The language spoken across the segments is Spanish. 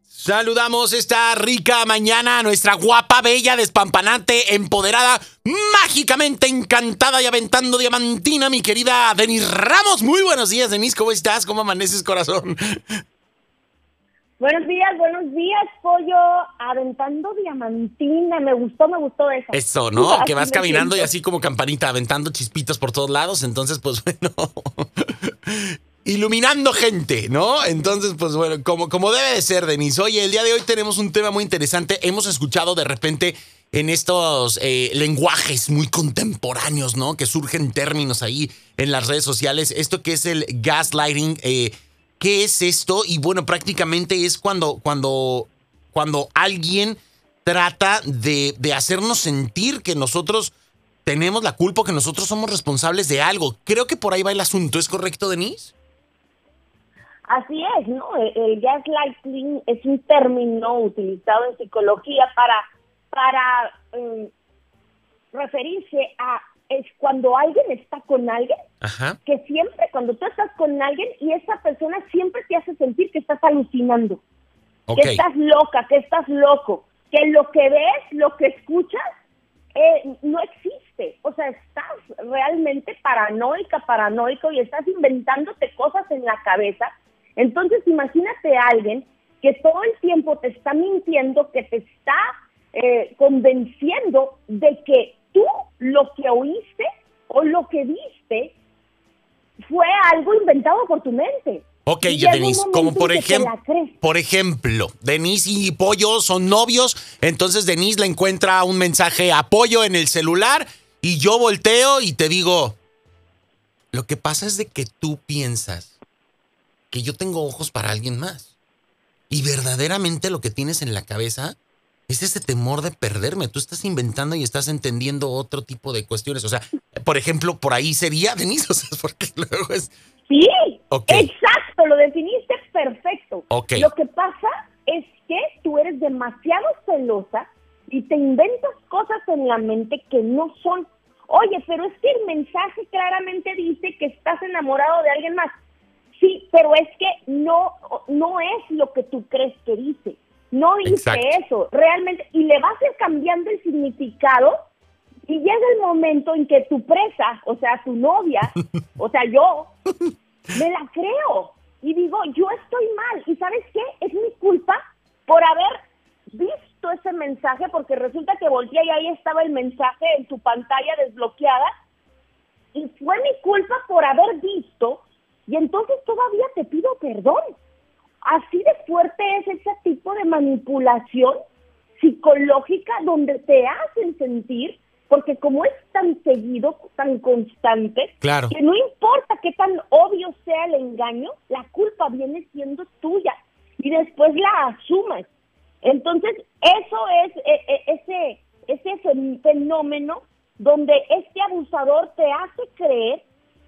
Saludamos esta rica mañana a nuestra guapa, bella, despampanante, empoderada, mágicamente encantada y aventando diamantina, mi querida Denise Ramos. Muy buenos días, Denise, ¿cómo estás? ¿Cómo amaneces, corazón? Buenos días, pollo, aventando diamantina, me gustó eso. Eso, ¿no? Así que vas me caminando y siento. así como campanita, aventando chispitos por todos lados, entonces, pues bueno, iluminando gente, ¿no? Entonces, pues bueno, como debe de ser, Denise. Oye, el día de hoy tenemos un tema muy interesante. Hemos escuchado de repente en estos lenguajes muy contemporáneos, ¿no? Que surgen términos ahí en las redes sociales. Esto que es el gaslighting, ¿qué es esto? Y bueno, prácticamente es cuando alguien trata de hacernos sentir que nosotros tenemos la culpa, que nosotros somos responsables de algo. Creo que por ahí va el asunto. ¿Es correcto, Denise? Así es, ¿no? El gaslighting es un término utilizado en psicología para referirse a es cuando alguien está con alguien, Ajá. que siempre cuando tú estás con alguien y esa persona siempre te hace sentir que estás alucinando, Ok. que estás loca, que estás loco, que lo que ves, lo que escuchas, no existe. O sea, estás realmente paranoico y estás inventándote cosas en la cabeza. Entonces, imagínate a alguien que todo el tiempo te está mintiendo, que te está convenciendo de que tú lo que oíste o lo que viste fue algo inventado por tu mente. Ok, Y llega un Denise, momento como en que te la crees. por ejemplo, Denise y Pollo son novios, entonces Denise le encuentra un mensaje a Pollo en el celular y yo volteo y te digo, lo que pasa es de que tú piensas que yo tengo ojos para alguien más y verdaderamente lo que tienes en la cabeza es ese temor de perderme. Tú estás inventando y estás entendiendo otro tipo de cuestiones. O sea, por ejemplo, por ahí sería, Denise, o sea, porque luego es... Sí, Ok. exacto, lo definiste perfecto. Ok. Lo que pasa es que tú eres demasiado celosa y te inventas cosas en la mente que no son. Oye, pero es que el mensaje claramente dice que estás enamorado de alguien más. Sí, pero es que no es lo que tú crees que dice. No dice Exacto. eso, realmente, y le vas a ir cambiando el significado y llega el momento en que tu presa, o sea, tu novia, o sea, yo, me la creo y digo, yo estoy mal. ¿Y sabes qué? Es mi culpa por haber visto ese mensaje, porque resulta que volteé y ahí estaba el mensaje en tu pantalla desbloqueada y fue mi culpa por haber visto y entonces todavía te pido perdón. Así de fuerte es ese tipo de manipulación psicológica donde te hacen sentir, porque como es tan seguido, tan constante, Claro. que no importa qué tan obvio sea el engaño, la culpa viene siendo tuya y después la asumes. Entonces, eso es ese fenómeno donde este abusador te hace creer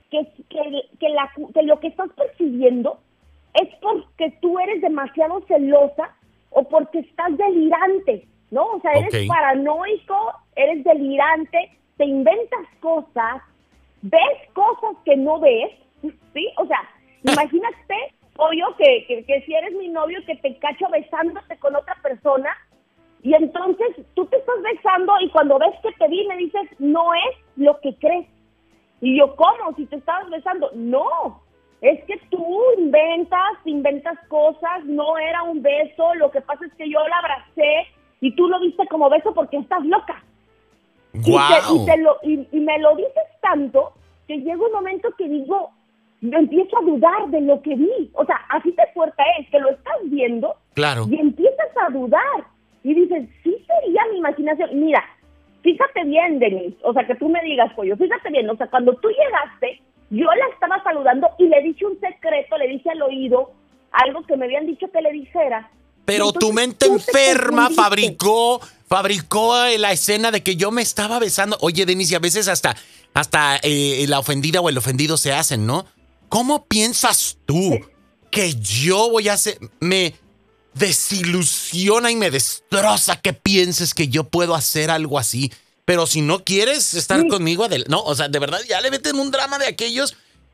que lo que estás percibiendo es porque tú eres demasiado celosa o porque estás delirante, ¿no? O sea, eres Ok. paranoico, eres delirante, te inventas cosas, ves cosas que no ves, ¿sí? O sea, imagínate, pollo, que si eres mi novio, que te cacho besándote con otra persona y entonces tú te estás besando y cuando ves que te vi me dices, no es lo que crees. Y yo, ¿cómo? Si te estabas besando. No, es que tú inventas cosas, no era un beso, lo que pasa es que yo la abracé y tú lo viste como beso porque estás loca. ¡Guau! Y me lo dices tanto que llega un momento que digo, yo empiezo a dudar de lo que vi. O sea, así de fuerte es, que lo estás viendo Claro. y empiezas a dudar. Y dices, sí sería mi imaginación. Mira, fíjate bien, Denise, o sea, que tú me digas, pollo, fíjate bien, o sea, cuando tú llegaste, yo la estaba saludando y le dije un secreto, le dije al oído algo que me habían dicho que le dijera. Pero Entonces, tu mente tú te enferma confundiste. fabricó la escena de que yo me estaba besando. Oye, Denise, y a veces hasta la ofendida o el ofendido se hacen, ¿no? ¿Cómo piensas tú que yo voy a hacer... Me desilusiona y me destroza que pienses que yo puedo hacer algo así. Pero si no quieres estar Sí. conmigo, no, o sea, de verdad, ya le meten un drama de aquellos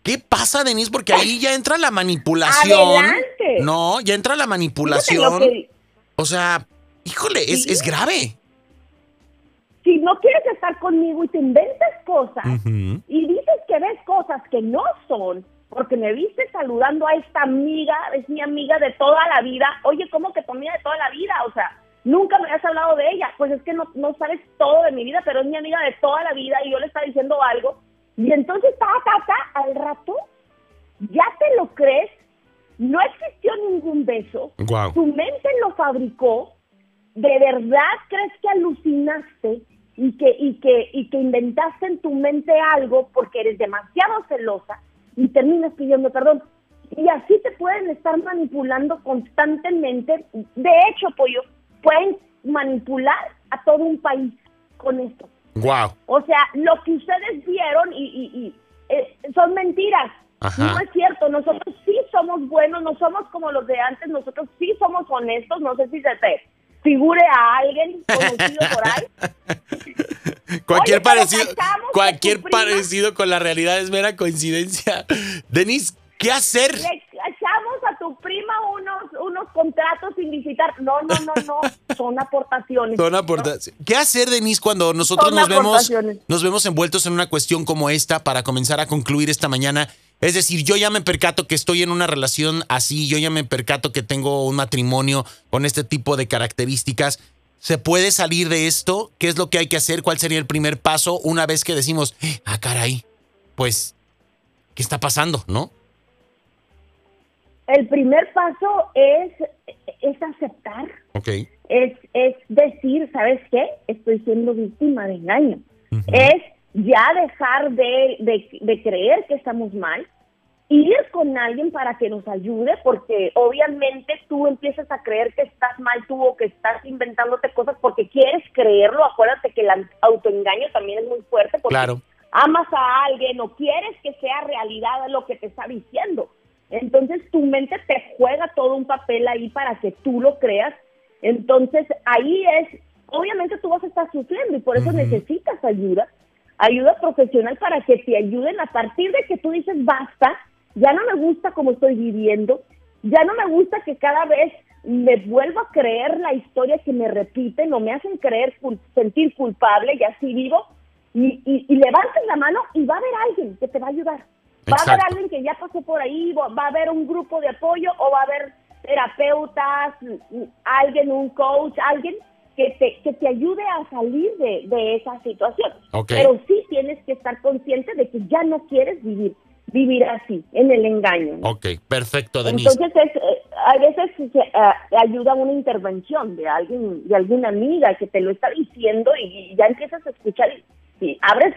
¿Qué pasa, Denise? Porque ahí ya entra la manipulación. Adelante. No, ya entra la manipulación. O sea, híjole, es grave. Si no quieres estar conmigo y te inventas cosas y dices que ves cosas que no son, porque me viste saludando a esta amiga, es mi amiga de toda la vida. Oye, ¿cómo que tu amiga de toda la vida? O sea, nunca me has hablado de ella. Pues es que no sabes todo de mi vida, pero es mi amiga de toda la vida y yo le estaba diciendo algo. Y entonces, al rato, ya te lo crees, no existió ningún beso. Wow. Tu mente lo fabricó. ¿De verdad crees que alucinaste y que inventaste en tu mente algo porque eres demasiado celosa y terminas pidiendo perdón? Y así te pueden estar manipulando constantemente. De hecho, Pollo, pueden manipular a todo un país con esto. Wow. O sea, lo que ustedes vieron y son mentiras. Ajá. No es cierto, nosotros sí somos buenos, no somos como los de antes, nosotros sí somos honestos. No sé si se te figure a alguien conocido por ahí. Cualquier Oye, parecido con la realidad es mera coincidencia. Denise, ¿qué hacer? Le echamos a tu prima unos contratos sin visitar. No, son aportaciones. Son aportaciones. ¿Qué hacer, Denise, cuando nosotros nos vemos envueltos en una cuestión como esta para comenzar a concluir esta mañana? Es decir, yo ya me percato que estoy en una relación así, yo ya me percato que tengo un matrimonio con este tipo de características. ¿Se puede salir de esto? ¿Qué es lo que hay que hacer? ¿Cuál sería el primer paso una vez que decimos, caray, pues, ¿qué está pasando, no? El primer paso es aceptar. Okay. Es decir, ¿sabes qué? Estoy siendo víctima de engaño. Uh-huh. Es ya dejar de creer que estamos mal, ir con alguien para que nos ayude, porque obviamente tú empiezas a creer que estás mal tú o que estás inventándote cosas porque quieres creerlo. Acuérdate que el autoengaño también es muy fuerte porque claro, amas a alguien o quieres que sea realidad lo que te está diciendo. Entonces tu mente te juega todo un papel ahí para que tú lo creas. Entonces ahí obviamente tú vas a estar sufriendo y por eso necesitas ayuda profesional para que te ayuden a partir de que tú dices basta, ya no me gusta cómo estoy viviendo, ya no me gusta que cada vez me vuelvo a creer la historia que me repiten o me hacen sentir culpable y así vivo, y levantas la mano y va a haber alguien que te va a ayudar. Va a haber alguien que ya pasó por ahí, va a haber un grupo de apoyo o va a haber terapeutas, alguien, un coach, alguien que te ayude a salir de esa situación. Okay. Pero sí tienes que estar consciente de que ya no quieres vivir así, en el engaño, ¿no? Ok, perfecto, Denise. Entonces, a veces ayuda una intervención de alguna amiga que te lo está diciendo y ya empiezas a escuchar y abres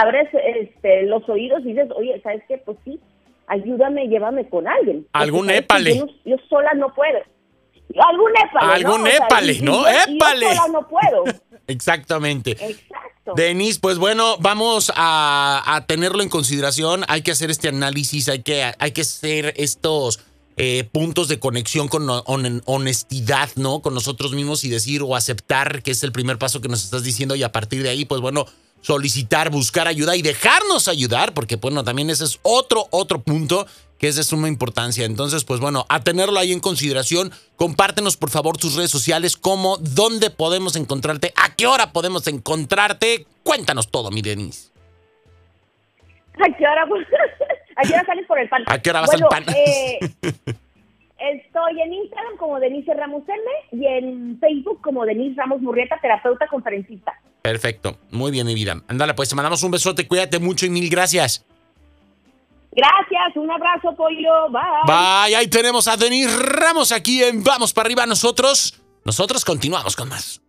los oídos y dices, oye, ¿sabes qué? Pues sí, ayúdame, llévame con alguien. Algún épale. Yo sola no puedo. Algún épale, ¿no? ¡Épale! Yo sola no puedo. Exactamente. Exacto. Denise, pues bueno, vamos a tenerlo en consideración. Hay que hacer este análisis, hay que hacer estos puntos de conexión con honestidad, ¿no? Con nosotros mismos y decir o aceptar que es el primer paso que nos estás diciendo y a partir de ahí, pues bueno, solicitar, buscar ayuda y dejarnos ayudar, porque bueno, también ese es otro punto que es de suma importancia. Entonces, pues bueno, a tenerlo ahí en consideración. Compártenos, por favor, tus redes sociales, dónde podemos encontrarte, a qué hora podemos encontrarte. Cuéntanos todo, mi Denise. ¿A qué hora sales por el pan? ¿A qué hora vas al pan? Estoy en Instagram como Denise Ramos M y en Facebook como Denise Ramos Murrieta, terapeuta conferencista. Perfecto, muy bien, mi vida. Ándale, pues te mandamos un besote, cuídate mucho y mil gracias. Gracias, un abrazo, pollo. Bye. Bye, ahí tenemos a Denise Ramos aquí en Vamos para Arriba. Nosotros continuamos con más.